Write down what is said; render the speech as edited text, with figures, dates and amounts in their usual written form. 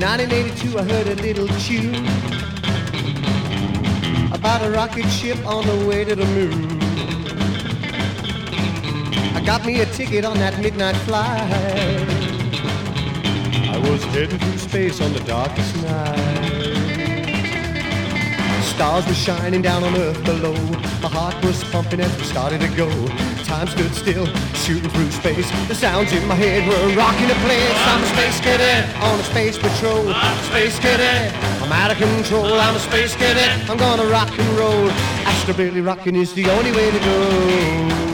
1982 I heard a little tune about a rocket ship on the way to the moon. I got me a ticket on that midnight flight. I was heading through space on the darkest night. Stars were shining down on Earth below. My heart was pumping as we started to go. Time stood still, shooting through space. The sounds in my head were rocking the place. I'm a space cadet on a space patrol. Space cadet, I'm out of control. I'm a space cadet, I'm gonna rock and roll. Astrobilly rocking is the only way to go.